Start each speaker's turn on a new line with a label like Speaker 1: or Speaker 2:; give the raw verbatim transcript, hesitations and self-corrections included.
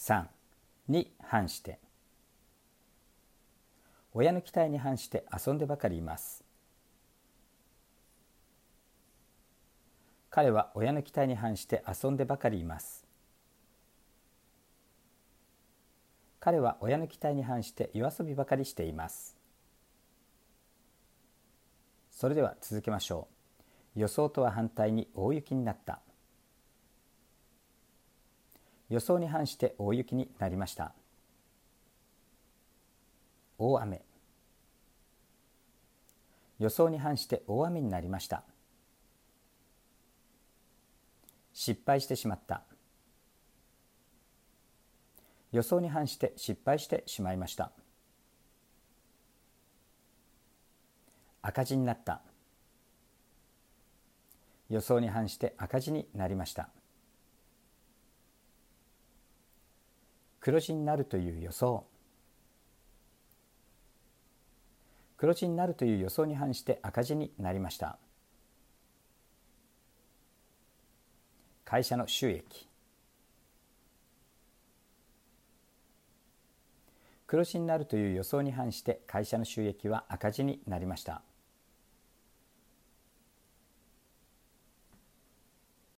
Speaker 1: さんに反して、親の期待に反して遊んでばかりいます。彼は親の期待に反して遊んでばかりいます。彼は親の期待に反して夜遊びばかりしています。それでは続けましょう。予想とは反対に大雪になった。予想に反して大雪になりました。大雨。予想に反して大雨になりました。失敗してしまった。予想に反して失敗してしまいました。赤字になった。予想に反して赤字になりました。黒字になるという予想。黒字になるという予想に反して赤字になりました。会社の収益。黒字になるという予想に反して会社の収益は赤字になりました。